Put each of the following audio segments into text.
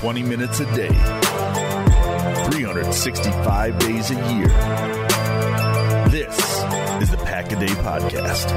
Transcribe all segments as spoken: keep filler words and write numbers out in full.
twenty minutes a day, three hundred sixty-five days a year. This is the Pack a Day Podcast.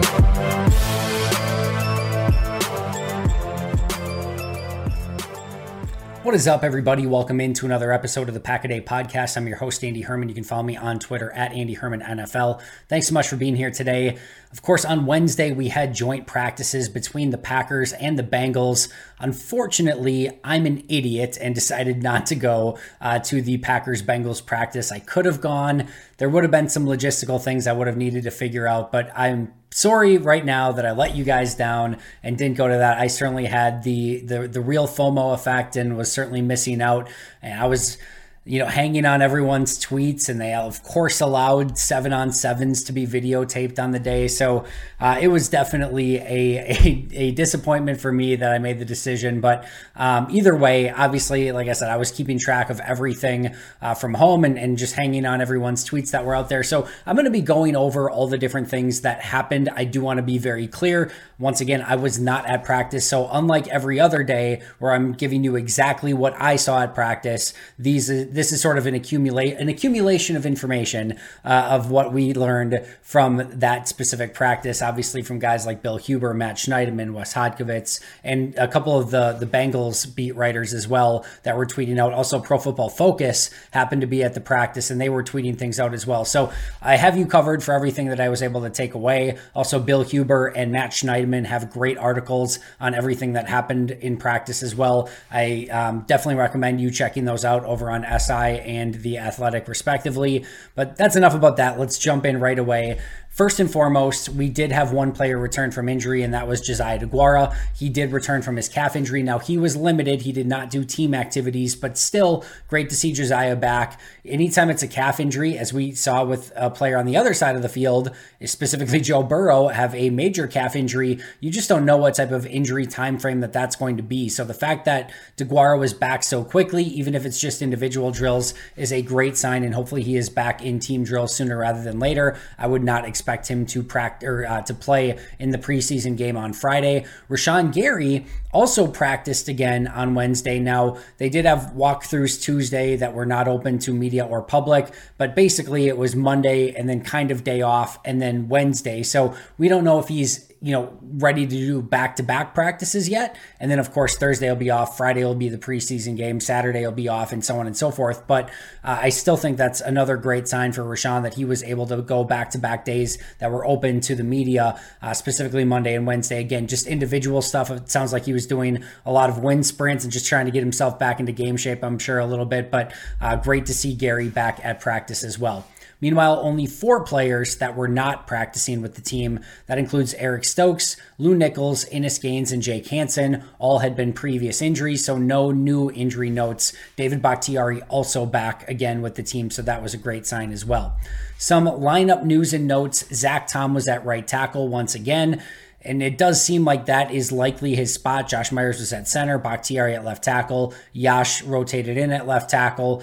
What is up, everybody? Welcome into another episode of the Pack a Day Podcast. I'm your host, Andy Herman. You can follow me on Twitter at Andy Herman N F L. Thanks so much for being here today. Of course, on Wednesday, we had joint practices between the Packers and the Bengals. Unfortunately, I'm an idiot and decided not to go uh, to the Packers-Bengals practice. I could have gone. There would have been some logistical things I would have needed to figure out, but I'm sorry right now that I let you guys down and didn't go to that. I certainly had the the, the real FOMO effect and was certainly missing out. And I was, you know, hanging on everyone's tweets, and they of course allowed seven on sevens to be videotaped on the day. So uh, it was definitely a, a, a disappointment for me that I made the decision. But um, either way, obviously, like I said, I was keeping track of everything uh, from home and, and just hanging on everyone's tweets that were out there. So I'm going to be going over all the different things that happened. I do want to be very clear. Once again, I was not at practice. So unlike every other day where I'm giving you exactly what I saw at practice, these this is sort of an accumulate an accumulation of information uh, of what we learned from that specific practice. Obviously, from guys like Bill Huber, Matt Schneiderman, Wes Hodkiewicz, and a couple of the the Bengals beat writers as well that were tweeting out. Also, Pro Football Focus happened to be at the practice, and they were tweeting things out as well. So I have you covered for everything that I was able to take away. Also, Bill Huber and Matt Schneiderman have great articles on everything that happened in practice as well. I um, definitely recommend you checking those out over on S I and The Athletic respectively. But that's enough about that. Let's jump in right away. First and foremost, we did have one player return from injury, and that was Josiah DeGuara. He did return from his calf injury. Now, he was limited. He did not do team activities, but still great to see Josiah back. Anytime it's a calf injury, as we saw with a player on the other side of the field, specifically Joe Burrow, have a major calf injury, you just don't know what type of injury time frame that that's going to be. So the fact that DeGuara was back so quickly, even if it's just individual drills, is a great sign, and hopefully he is back in team drills sooner rather than later. I would not expect expect him to practice or uh, to play in the preseason game on Friday. Rashawn Gary also practiced again on Wednesday. Now, they did have walkthroughs Tuesday that were not open to media or public, but basically it was Monday and then kind of day off and then Wednesday. So we don't know if he's, you know, ready to do back-to-back practices yet. And then, of course, Thursday will be off. Friday will be the preseason game. Saturday will be off, and so on and so forth. But uh, I still think that's another great sign for Rashawn that he was able to go back-to-back days that were open to the media, uh, specifically Monday and Wednesday. Again, just individual stuff. It sounds like he was doing a lot of wind sprints and just trying to get himself back into game shape, I'm sure, a little bit. But uh, great to see Gary back at practice as well. Meanwhile, only four players that were not practicing with the team. That includes Eric Stokes, Lou Nichols, Innis Gaines, and Jake Hansen. All had been previous injuries, so no new injury notes. David Bakhtiari also back again with the team, so that was a great sign as well. Some lineup news and notes. Zach Tom was at right tackle once again, and it does seem like that is likely his spot. Josh Myers was at center, Bakhtiari at left tackle, Yash rotated in at left tackle.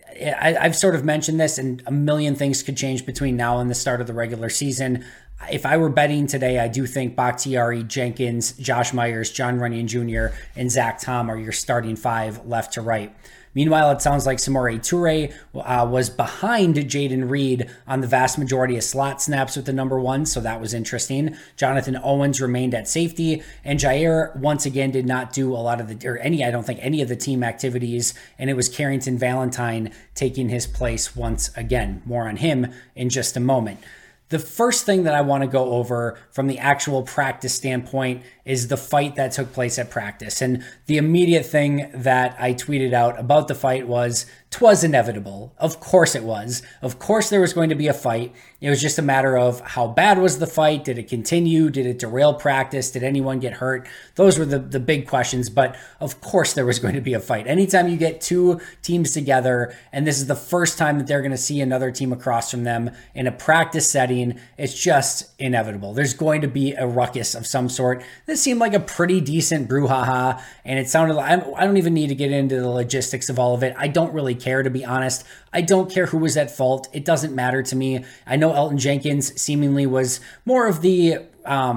I, I've sort of mentioned this, and a million things could change between now and the start of the regular season. If I were betting today, I do think Bakhtiari, Jenkins, Josh Myers, John Runyon Junior, and Zach Tom are your starting five left to right. Meanwhile, it sounds like Samori Toure uh, was behind Jaden Reed on the vast majority of slot snaps with the number one, so that was interesting. Jonathan Owens remained at safety, and Jair once again did not do a lot of the, or any, I don't think any of the team activities, and it was Carrington Valentine taking his place once again. More on him in just a moment. The first thing that I want to go over from the actual practice standpoint is the fight that took place at practice. And the immediate thing that I tweeted out about the fight was, "'Twas inevitable." Of course it was. Of course there was going to be a fight. It was just a matter of how bad was the fight? Did it continue? Did it derail practice? Did anyone get hurt? Those were the, the big questions, but of course there was going to be a fight. Anytime you get two teams together, and this is the first time that they're going to see another team across from them in a practice setting, it's just inevitable. There's going to be a ruckus of some sort. This seemed like a pretty decent brouhaha, and it sounded like, I don't even need to get into the logistics of all of it. I don't really care, to be honest. I don't care who was at fault. It doesn't matter to me. I know Elgton Jenkins seemingly was more of the, um,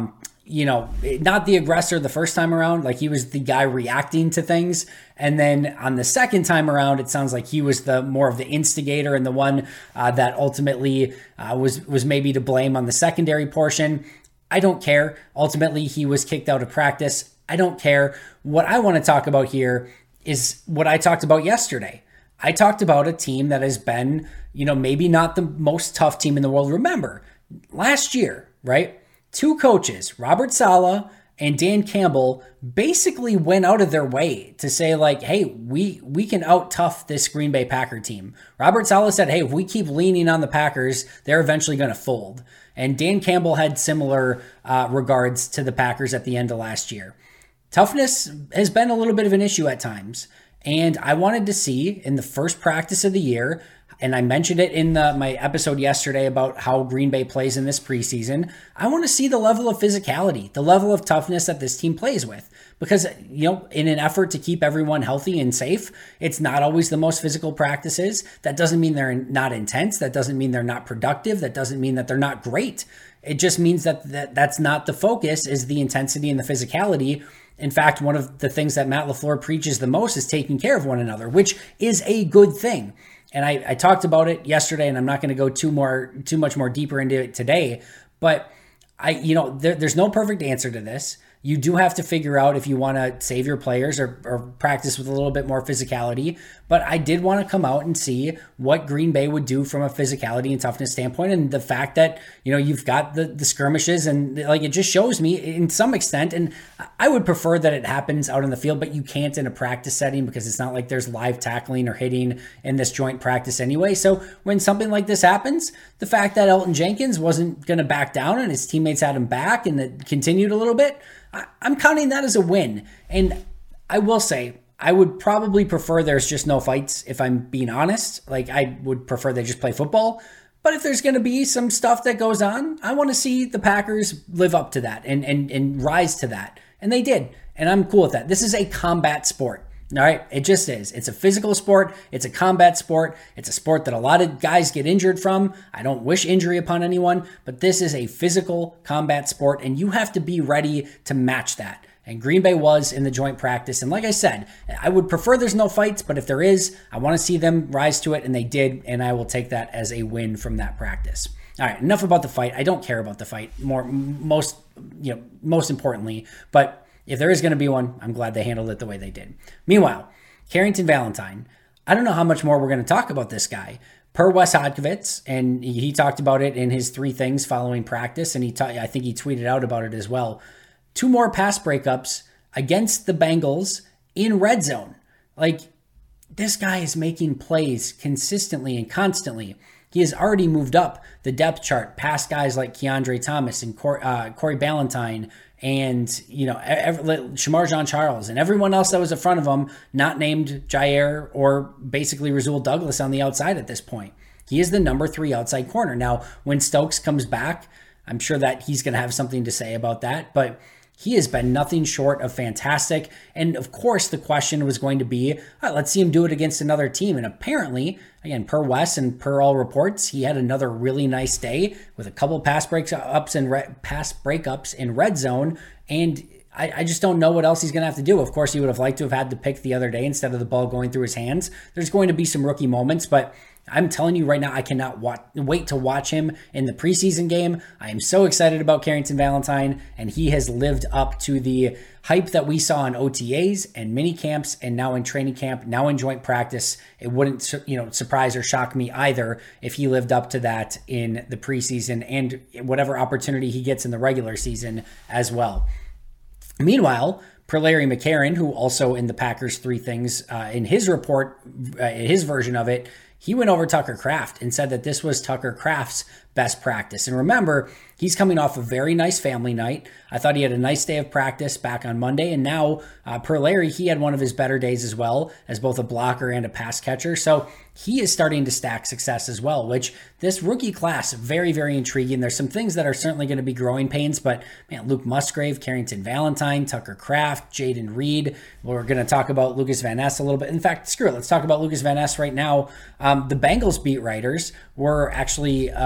you know, not the aggressor the first time around, like he was the guy reacting to things. And then on the second time around, it sounds like he was the more of the instigator and the one uh, that ultimately uh, was, was maybe to blame on the secondary portion. I don't care. Ultimately, he was kicked out of practice. I don't care. What I want to talk about here is what I talked about yesterday. I talked about a team that has been, you know, maybe not the most tough team in the world. Remember, last year, right? Two coaches, Robert Saleh and Dan Campbell, basically went out of their way to say like, hey, we we can out-tough this Green Bay Packer team. Robert Saleh said, hey, if we keep leaning on the Packers, they're eventually going to fold. And Dan Campbell had similar uh, regards to the Packers at the end of last year. Toughness has been a little bit of an issue at times. And I wanted to see in the first practice of the year, and I mentioned it in the, my episode yesterday about how Green Bay plays in this preseason, I want to see the level of physicality, the level of toughness that this team plays with. Because, you know, in an effort to keep everyone healthy and safe, it's not always the most physical practices. That doesn't mean they're not intense. That doesn't mean they're not productive. That doesn't mean that they're not great. It just means that, that that's not the focus, is the intensity and the physicality. In fact, one of the things that Matt LaFleur preaches the most is taking care of one another, which is a good thing. And I, I talked about it yesterday, and I'm not going to go too more too much more deeper into it today. But I, you know, there, there's no perfect answer to this. You do have to figure out if you want to save your players or, or practice with a little bit more physicality. But I did want to come out and see what Green Bay would do from a physicality and toughness standpoint. And the fact that, you know, you've got the, the skirmishes, and like, it just shows me in some extent, and I would prefer that it happens out in the field, but you can't in a practice setting because it's not like there's live tackling or hitting in this joint practice anyway. So when something like this happens, the fact that Elgton Jenkins wasn't going to back down and his teammates had him back and it continued a little bit, I'm counting that as a win. And I will say, I would probably prefer there's just no fights, if I'm being honest. Like, I would prefer they just play football. But if there's going to be some stuff that goes on, I want to see the Packers live up to that and, and, and rise to that. And they did. And I'm cool with that. This is a combat sport. All right, it just is. It's a physical sport. It's a combat sport. It's a sport that a lot of guys get injured from. I don't wish injury upon anyone, but this is a physical combat sport, and you have to be ready to match that. And Green Bay was in the joint practice. And like I said, I would prefer there's no fights, but if there is, I want to see them rise to it, and they did, and I will take that as a win from that practice. All right, enough about the fight. I don't care about the fight more, most, you know, most importantly, but if there is going to be one, I'm glad they handled it the way they did. Meanwhile, Carrington Valentine, I don't know how much more we're going to talk about this guy. Per Wes Hodkiewicz, and he talked about it in his three things following practice, and he ta- I think he tweeted out about it as well. Two more pass breakups against the Bengals in red zone. Like, this guy is making plays consistently and constantly. He has already moved up the depth chart past guys like Keandre Thomas and Corey, uh, Corey Ballantyne and, you know, every, Shamar Jean-Charles and everyone else that was in front of him, not named Jair or basically Rasul Douglas on the outside at this point. He is the number three outside corner. Now, when Stokes comes back, I'm sure that he's going to have something to say about that, but he has been nothing short of fantastic. And of course, the question was going to be, all right, let's see him do it against another team. And apparently, again, per Wes and per all reports, he had another really nice day with a couple pass breaks ups and re- pass breakups in red zone. And I, I just don't know what else he's going to have to do. Of course, he would have liked to have had the pick the other day instead of the ball going through his hands. There's going to be some rookie moments, but I'm telling you right now, I cannot watch, wait to watch him in the preseason game. I am so excited about Carrington Valentine, and he has lived up to the hype that we saw in O T As and mini camps, and now in training camp, now in joint practice. It wouldn't, you know, surprise or shock me either if he lived up to that in the preseason and whatever opportunity he gets in the regular season as well. Meanwhile, per Larry McCarron, who also in the Packers three things uh, in his report, uh, his version of it, he went over Tucker Kraft and said that this was Tucker Kraft's best practice. And remember, he's coming off a very nice family night. I thought he had a nice day of practice back on Monday. And now, uh, per Larry, he had one of his better days as well as both a blocker and a pass catcher. So he is starting to stack success as well, which this rookie class, very, very intriguing. There's some things that are certainly going to be growing pains, but man, Luke Musgrave, Carrington Valentine, Tucker Kraft, Jaden Reed. We're going to talk about Lucas Van Ness a little bit. In fact, screw it. Let's talk about Lucas Van Ness right now. Um, the Bengals beat writers were actually uh,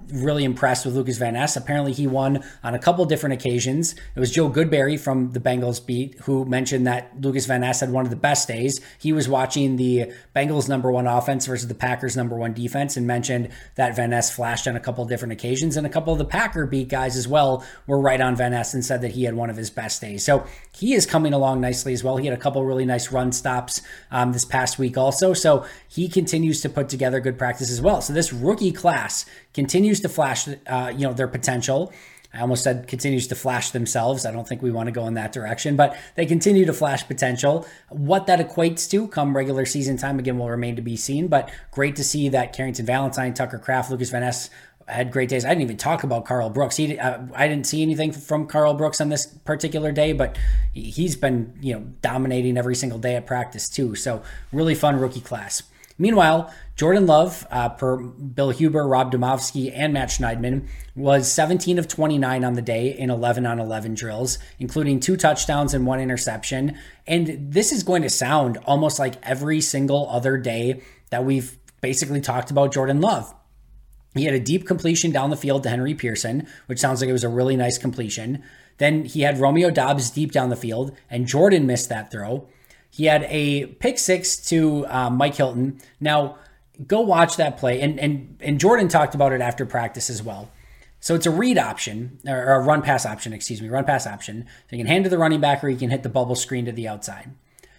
really impressed with Lucas Van Ness. Apparently he won on a couple different occasions. It was Joe Goodberry from the Bengals beat who mentioned that Lucas Van Ness had one of the best days. He was watching the Bengals number one offense versus the Packers number one defense and mentioned that Van Ness flashed on a couple different occasions, and a couple of the Packer beat guys as well were right on Van Ness and said that he had one of his best days. So he is coming along nicely as well. He had a couple really nice run stops um, this past week also. So he continues to put together good practice as well. So this rookie class continues to flash, uh, you know, their potential. I almost said continues to flash themselves. I don't think we want to go in that direction, but they continue to flash potential. What that equates to come regular season time, again, will remain to be seen, but great to see that Carrington Valentine, Tucker Kraft, Lucas Van Ness had great days. I didn't even talk about Karl Brooks. He, uh, I didn't see anything from Karl Brooks on this particular day, but he's been, you know, dominating every single day at practice too. So really fun rookie class. Meanwhile, Jordan Love, uh, per Bill Huber, Rob Domofsky, and Matt Schneidman, was seventeen of twenty-nine on the day in eleven on eleven drills, including two touchdowns and one interception. And this is going to sound almost like every single other day that we've basically talked about Jordan Love. He had a deep completion down the field to Henry Pearson, which sounds like it was a really nice completion. Then he had Romeo Doubs deep down the field, and Jordan missed that throw. He had a pick six to uh, Mike Hilton. Now, go watch that play. And, and, and Jordan talked about it after practice as well. So it's a read option, or a run pass option, excuse me, run pass option. So you can hand to the running back or you can hit the bubble screen to the outside.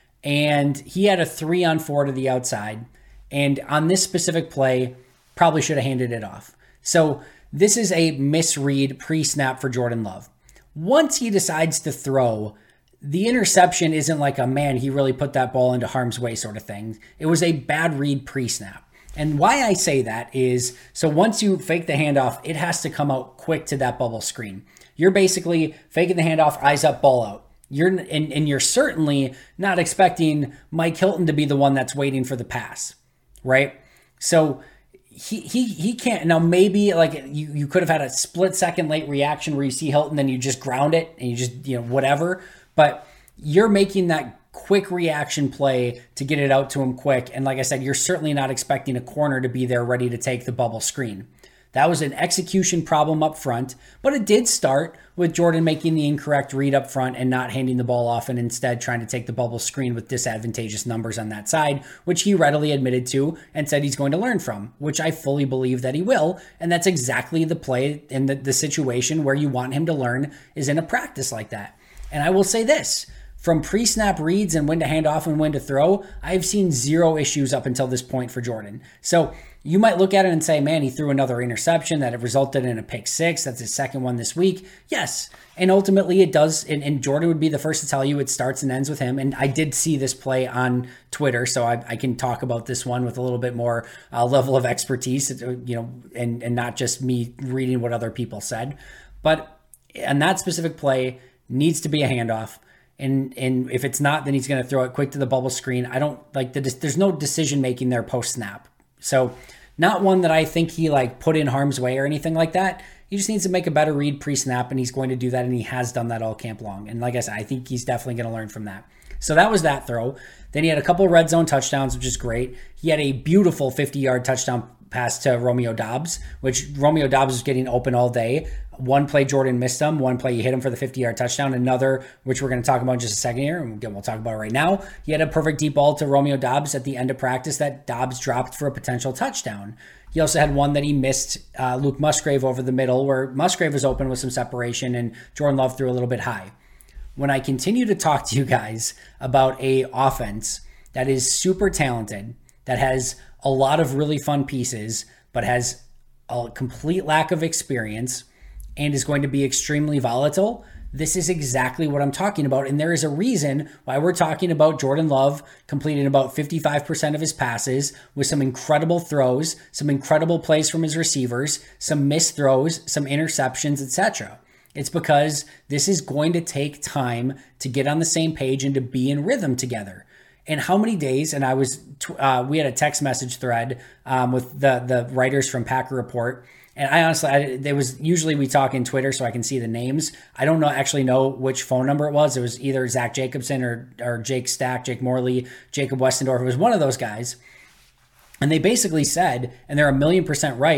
And he had a three on four to the outside. And on this specific play, probably should have handed it off. So this is a misread pre-snap for Jordan Love. Once he decides to throw, the interception isn't like a, man, he really put that ball into harm's way sort of thing. It was a bad read pre-snap. And why I say that is, so once you fake the handoff, it has to come out quick to that bubble screen. You're basically faking the handoff, eyes up, ball out. You're and, and you're certainly not expecting Mike Hilton to be the one that's waiting for the pass, right? So He he he can't. Now, maybe like you, you could have had a split second late reaction where you see Hilton, then you just ground it and you just, you know, whatever. But you're making that quick reaction play to get it out to him quick. And like I said, you're certainly not expecting a corner to be there ready to take the bubble screen. That was an execution problem up front, but it did start with Jordan making the incorrect read up front and not handing the ball off and instead trying to take the bubble screen with disadvantageous numbers on that side, which he readily admitted to and said he's going to learn from, which I fully believe that he will. And that's exactly the play and the, the situation where you want him to learn is in a practice like that. And I will say this, from pre-snap reads and when to hand off and when to throw, I've seen zero issues up until this point for Jordan. So you might look at it and say, man, he threw another interception that it resulted in a pick six. That's his second one this week. Yes. And ultimately it does. And, and Jordan would be the first to tell you it starts and ends with him. And I did see this play on Twitter, so I, I can talk about this one with a little bit more uh, level of expertise, you know, and, and not just me reading what other people said. But on that specific play needs to be a handoff. And and if it's not, then he's going to throw it quick to the bubble screen. I don't like the, there's no decision making there post snap. So not one that I think he like put in harm's way or anything like that. He just needs to make a better read pre-snap, and he's going to do that, and he has done that all camp long. And like I said, I think he's definitely going to learn from that. So that was that throw. Then he had a couple red zone touchdowns, which is great. He had a beautiful fifty-yard touchdown pass to Romeo Doubs, which Romeo Doubs was getting open all day. One play Jordan missed him. One play he hit him for the fifty-yard touchdown. Another, which we're going to talk about in just a second here, and again, we'll talk about it right now. He had a perfect deep ball to Romeo Doubs at the end of practice that Doubs dropped for a potential touchdown. He also had one that he missed uh, Luke Musgrave over the middle, where Musgrave was open with some separation and Jordan Love threw a little bit high. When I continue to talk to you guys about a offense that is super talented, that has a lot of really fun pieces, but has a complete lack of experience and is going to be extremely volatile, this is exactly what I'm talking about. And there is a reason why we're talking about Jordan Love completing about fifty-five percent of his passes with some incredible throws, some incredible plays from his receivers, some missed throws, some interceptions, et cetera. It's because this is going to take time to get on the same page and to be in rhythm together. And how many days, and I was, uh, we had a text message thread um, with the the writers from Packer Report. And I honestly, I, there was usually we talk in Twitter so I can see the names. I don't know actually know which phone number it was. It was either Zach Jacobson or or Jake Stack, Jake Morley, Jacob Westendorf. It was one of those guys. And they basically said, and they're a million percent right,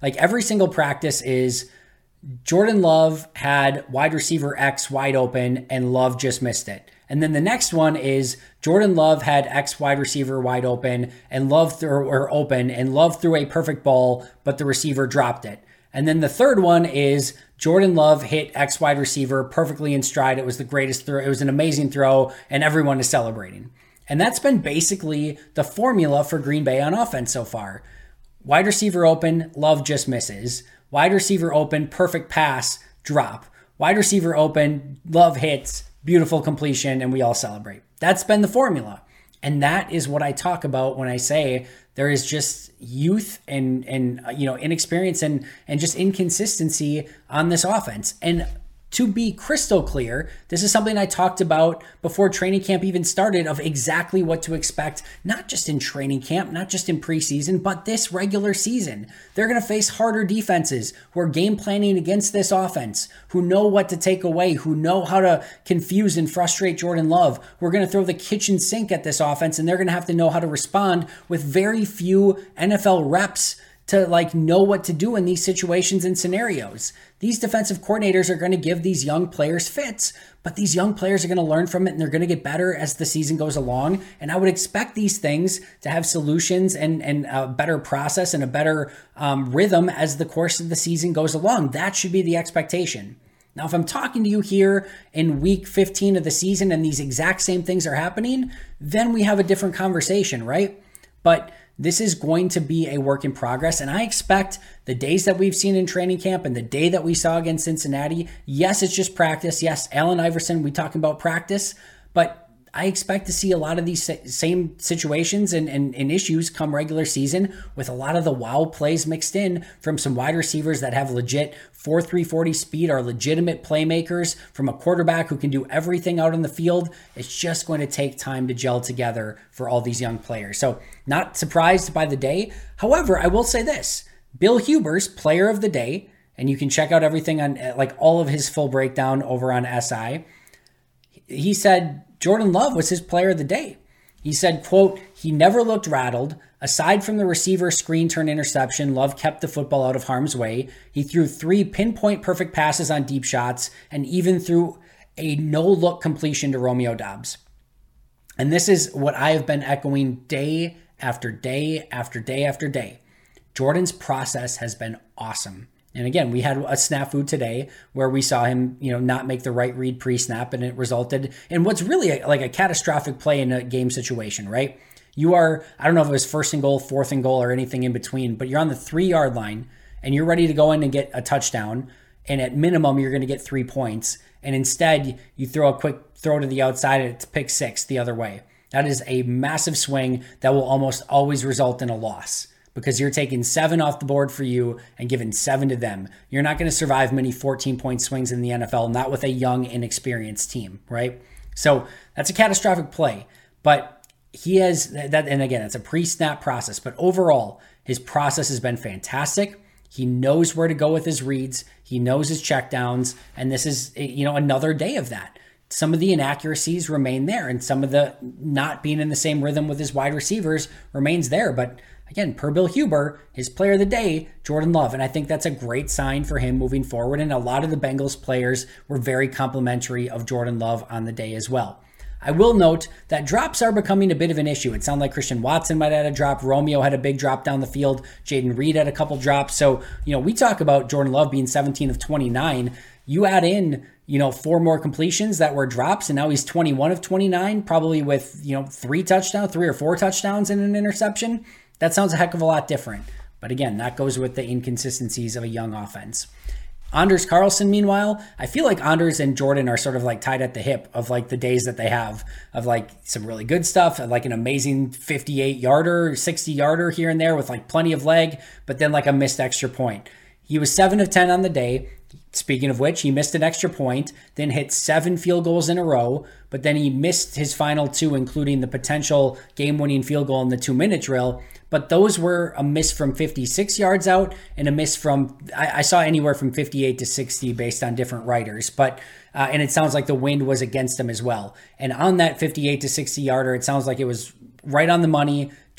Like every single practice is Jordan Love had wide receiver X wide open and Love just missed it. And then the next one is Jordan Love had X wide receiver wide open and Love threw or open and Love threw a perfect ball, but the receiver dropped it. And then the third one is Jordan Love hit X wide receiver perfectly in stride. It was the greatest throw. It was an amazing throw and everyone is celebrating. And that's been basically the formula for Green Bay on offense so far. Wide receiver open, Love just misses. Wide receiver open, perfect pass, drop. Wide receiver open, Love hits, beautiful completion, and we all celebrate. That's been the formula. And that is what I talk about when I say there is just youth and, and you know, inexperience and, and just inconsistency on this offense. And to be crystal clear, this is something I talked about before training camp even started of exactly what to expect, not just in training camp, not just in preseason, but this regular season. They're going to face harder defenses who are game planning against this offense, who know what to take away, who know how to confuse and frustrate Jordan Love. We're going to throw the kitchen sink at this offense, and they're going to have to know how to respond with very few N F L reps to like know what to do in these situations and scenarios. These defensive coordinators are going to give these young players fits, but these young players are going to learn from it and they're going to get better as the season goes along. And I would expect these things to have solutions and, and a better process and a better um, rhythm as the course of the season goes along. That should be the expectation. Now, if I'm talking to you here in week fifteen of the season and these exact same things are happening, then we have a different conversation, right? But this is going to be a work in progress, and I expect the days that we've seen in training camp and the day that we saw against Cincinnati, yes, it's just practice. Yes, Allen Iverson, we talking about practice, but I expect to see a lot of these same situations and, and, and issues come regular season with a lot of the wow plays mixed in from some wide receivers that have legit four three forty speed, are legitimate playmakers, from a quarterback who can do everything out on the field. It's just going to take time to gel together for all these young players. So not surprised by the day. However, I will say this, Bill Huber's player of the day, and you can check out everything on like all of his full breakdown over on S I. He said Jordan Love was his player of the day. He said, quote, he never looked rattled. Aside from the receiver screen turn interception, Love kept the football out of harm's way. He threw three pinpoint perfect passes on deep shots and even threw a no-look completion to Romeo Doubs. And this is what I have been echoing day after day after day after day. Jordan's process has been awesome. And again, we had a snafu today where we saw him, you know, not make the right read pre-snap, and it resulted in what's really a, like a catastrophic play in a game situation, right? You are, I don't know if it was first and goal, fourth and goal, or anything in between, but you're on the three-yard line, and you're ready to go in and get a touchdown, and at minimum, you're going to get three points, and instead, you throw a quick throw to the outside, and it's pick six the other way. That is a massive swing that will almost always result in a loss, because you're taking seven off the board for you and giving seven to them. You're not going to survive many fourteen-point swings in the N F L, not with a young, inexperienced team, right? So that's a catastrophic play. But he has that, and again, it's a pre-snap process. But overall, his process has been fantastic. He knows where to go with his reads. He knows his checkdowns, and this is, you know, another day of that. Some of the inaccuracies remain there, and some of the not being in the same rhythm with his wide receivers remains there. But again, per Bill Huber, his player of the day, Jordan Love. And I think that's a great sign for him moving forward. And a lot of the Bengals players were very complimentary of Jordan Love on the day as well. I will note that drops are becoming a bit of an issue. It sounded like Christian Watson might have had a drop. Romeo had a big drop down the field. Jaden Reed had a couple drops. So, you know, we talk about Jordan Love being seventeen of twenty-nine. You add in, you know, four more completions that were drops, and now he's twenty-one of twenty-nine, probably with, you know, three touchdowns, three or four touchdowns and an interception. That sounds a heck of a lot different. But again, that goes with the inconsistencies of a young offense. Anders Carlson, meanwhile, I feel like Anders and Jordan are sort of like tied at the hip of like the days that they have of like some really good stuff, like an amazing fifty-eight yarder, sixty yarder here and there with like plenty of leg, but then like a missed extra point. He was seven of ten on the day. Speaking of which, he missed an extra point, then hit seven field goals in a row, but then he missed his final two, including the potential game-winning field goal in the two-minute drill. But those were a miss from fifty-six yards out and a miss from, I, I saw anywhere from fifty-eight to sixty based on different writers. But uh, and it sounds like the wind was against him as well. And on that fifty-eight to sixty yarder, it sounds like it was right on the money,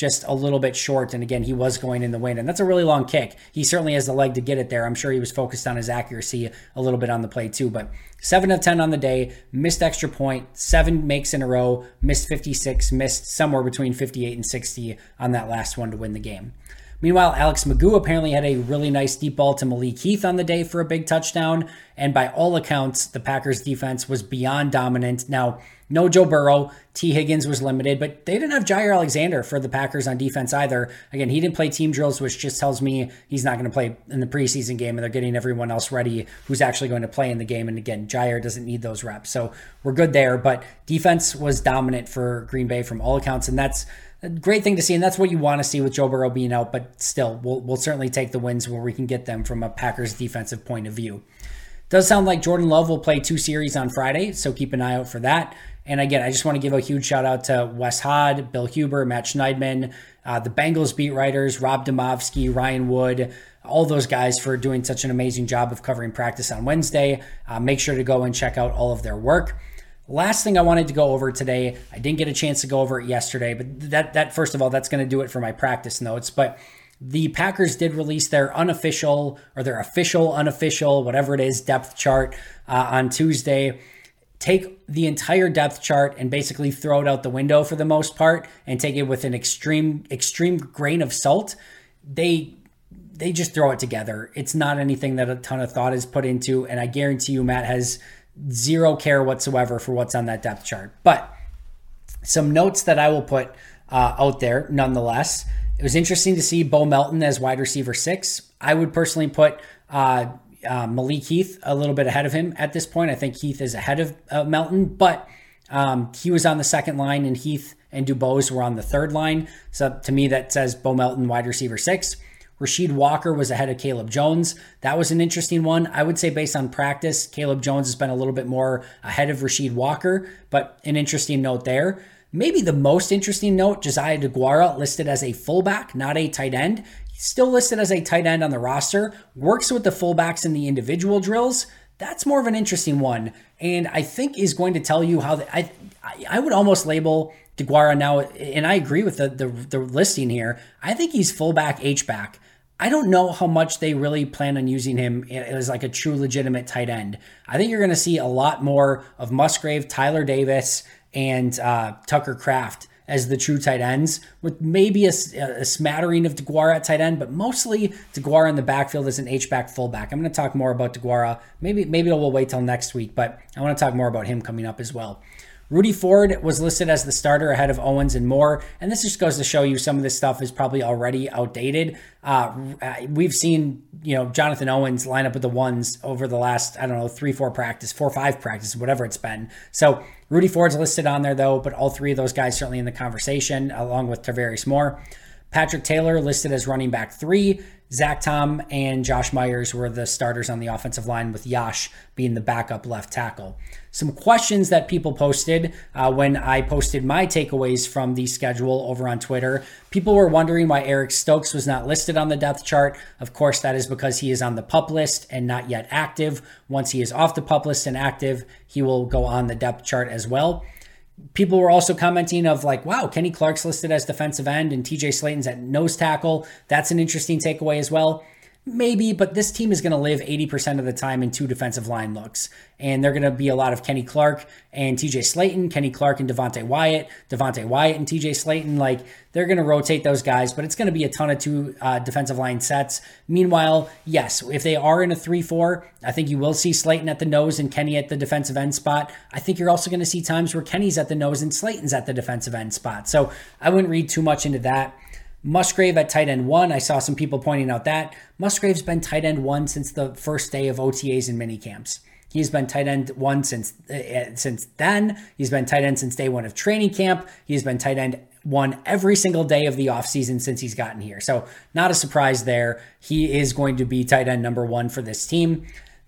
just a little bit short. And again, he was going in the wind, and that's a really long kick. He certainly has the leg to get it there. I'm sure he was focused on his accuracy a little bit on the play too, but seven of ten on the day, missed extra point, seven makes in a row, missed fifty-six, missed somewhere between fifty-eight and sixty on that last one to win the game. Meanwhile, Alex McGough apparently had a really nice deep ball to Malik Heath on the day for a big touchdown. And by all accounts, the Packers defense was beyond dominant. Now, no Joe Burrow. T. Higgins was limited, but they didn't have Jair Alexander for the Packers on defense either. Again, he didn't play team drills, which just tells me he's not going to play in the preseason game, and they're getting everyone else ready who's actually going to play in the game. And again, Jair doesn't need those reps. So we're good there, but defense was dominant for Green Bay from all accounts, and that's a great thing to see, and that's what you want to see with Joe Burrow being out, but still, we'll, we'll certainly take the wins where we can get them from a Packers defensive point of view. Does sound like Jordan Love will play two series on Friday, so keep an eye out for that. And again, I just want to give a huge shout out to Wes Hod, Bill Huber, Matt Schneidman, uh, the Bengals beat writers, Rob Demovsky, Ryan Wood, all those guys for doing such an amazing job of covering practice on Wednesday. Uh, make sure to go and check out all of their work. Last thing I wanted to go over today, I didn't get a chance to go over it yesterday, but that, that first of all, that's going to do it for my practice notes. But the Packers did release their unofficial or their official, unofficial, whatever it is, depth chart uh, on Tuesday. Take the entire depth chart and basically throw it out the window for the most part and take it with an extreme, extreme grain of salt. They they just throw it together. It's not anything that a ton of thought is put into, and I guarantee you Matt has zero care whatsoever for what's on that depth chart. But some notes that I will put uh, out there nonetheless. It was interesting to see Bo Melton as wide receiver six. I would personally put uh, uh, Malik Heath a little bit ahead of him at this point. I think Heath is ahead of uh, Melton, but um, he was on the second line and Heath and Dubose were on the third line. So to me, that says Bo Melton wide receiver six. Rasheed Walker was ahead of Caleb Jones. That was an interesting one. I would say based on practice, Caleb Jones has been a little bit more ahead of Rasheed Walker, but an interesting note there. Maybe the most interesting note, Josiah DeGuara listed as a fullback, not a tight end. He's still listed as a tight end on the roster, works with the fullbacks in the individual drills. That's more of an interesting one, and I think is going to tell you how the, I I would almost label DeGuara now, and I agree with the, the, the listing here. I think he's fullback, H-back. I don't know how much they really plan on using him as like a true legitimate tight end. I think you're going to see a lot more of Musgrave, Tyler Davis, and uh, Tucker Kraft as the true tight ends, with maybe a, a smattering of DeGuara at tight end, but mostly DeGuara in the backfield as an H-back fullback. I'm going to talk more about DeGuara. Maybe, maybe we'll wait till next week, but I want to talk more about him coming up as well. Rudy Ford was listed as the starter ahead of Owens and Moore, and this just goes to show you some of this stuff is probably already outdated. Uh, we've seen, you know, Jonathan Owens line up with the ones over the last, I don't know, three, four practice, four, five practice, whatever it's been. So Rudy Ford's listed on there though, but all three of those guys certainly in the conversation, along with Tarvarius Moore. Patrick Taylor listed as running back three. Zach Tom and Josh Myers were the starters on the offensive line, with Yash being the backup left tackle. Some questions that people posted uh, when I posted my takeaways from the schedule over on Twitter. People were wondering why Eric Stokes was not listed on the depth chart. Of course, that is because he is on the PUP list and not yet active. Once he is off the PUP list and active, he will go on the depth chart as well. People were also commenting of like, wow, Kenny Clark's listed as defensive end and T J Slayton's at nose tackle. That's an interesting takeaway as well. Maybe, but this team is going to live eighty percent of the time in two defensive line looks. And they're going to be a lot of Kenny Clark and T J Slayton, Kenny Clark and Devontae Wyatt, Devontae Wyatt and T J Slayton. Like, they're going to rotate those guys, but it's going to be a ton of two uh, defensive line sets. Meanwhile, yes, if they are in a three four, I think you will see Slayton at the nose and Kenny at the defensive end spot. I think you're also going to see times where Kenny's at the nose and Slayton's at the defensive end spot. So I wouldn't read too much into that. Musgrave at tight end one. I saw some people pointing out that Musgrave's been tight end one since the first day of O T As and minicamps. He's been tight end one since uh, since then. He's been tight end since day one of training camp. He's been tight end one every single day of the offseason since he's gotten here. So not a surprise there. He is going to be tight end number one for this team.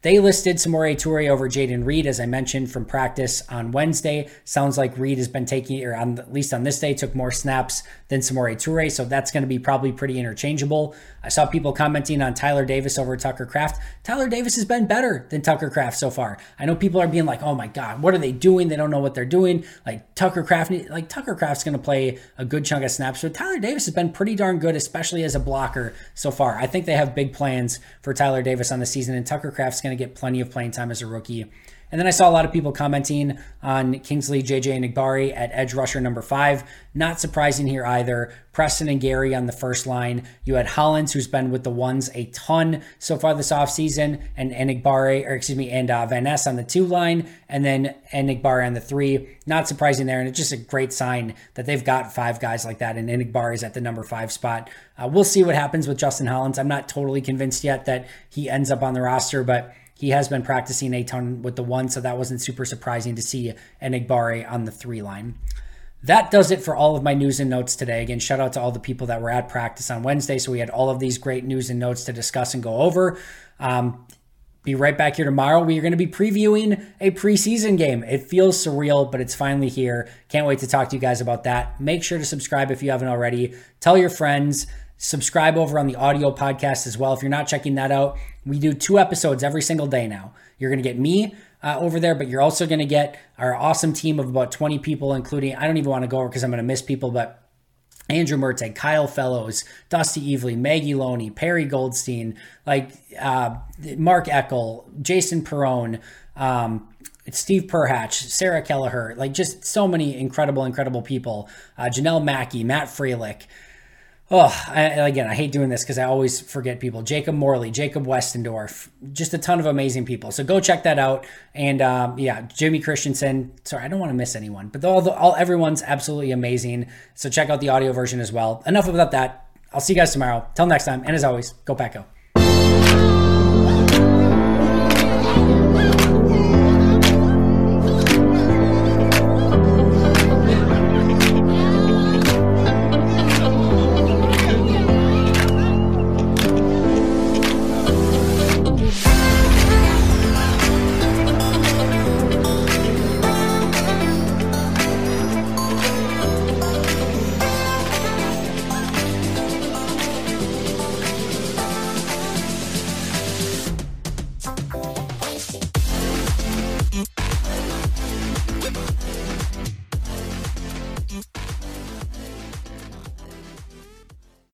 They listed Samori Toure over Jaden Reed, as I mentioned, from practice on Wednesday. Sounds like Reed has been taking, or on, at least on this day, took more snaps than Samori Toure, so that's going to be probably pretty interchangeable. I saw people commenting on Tyler Davis over Tucker Kraft. Tyler Davis has been better than Tucker Kraft so far. I know people are being like, oh my God, what are they doing? They don't know what they're doing. Like Tucker Kraft, like Tucker Kraft's going to play a good chunk of snaps, but Tyler Davis has been pretty darn good, especially as a blocker so far. I think they have big plans for Tyler Davis on the season, and Tucker Kraft's going to get plenty of playing time as a rookie. And then I saw a lot of people commenting on Kingsley J J Enagbare at edge rusher number five. Not surprising here either. Preston and Gary on the first line. You had Hollins, who's been with the ones a ton so far this offseason, and Enagbare, or excuse me, and uh, Van Ness on the two line, and then Enagbare on the three. Not surprising there, and it's just a great sign that they've got five guys like that, and Enagbare is at the number five spot. Uh, we'll see what happens with Justin Hollins. I'm not totally convinced yet that he ends up on the roster, but he has been practicing a ton with the one, so that wasn't super surprising to see Enagbare on the three line. That does it for all of my news and notes today. Again, shout out to all the people that were at practice on Wednesday. So we had all of these great news and notes to discuss and go over. Um, be right back here tomorrow. We are going to be previewing a preseason game. It feels surreal, but it's finally here. Can't wait to talk to you guys about that. Make sure to subscribe if you haven't already. Tell your friends. Subscribe over on the audio podcast as well. If you're not checking that out, we do two episodes every single day now. You're going to get me uh, over there, but you're also going to get our awesome team of about twenty people, including, I don't even want to go over because I'm going to miss people, but Andrew Murtag, Kyle Fellows, Dusty Evely, Maggie Loney, Perry Goldstein, like uh, Mark Eckel, Jason Perrone, um, Steve Perhatch, Sarah Kelleher, like just so many incredible, incredible people. Uh, Janelle Mackey, Matt Freilich. Oh, I, again, I hate doing this because I always forget people. Jacob Morley, Jacob Westendorf, just a ton of amazing people. So go check that out. And um, yeah, Jimmy Christensen. Sorry, I don't want to miss anyone, but all, the, all everyone's absolutely amazing. So check out the audio version as well. Enough about that. I'll see you guys tomorrow. Till next time. And as always, go Pack Go.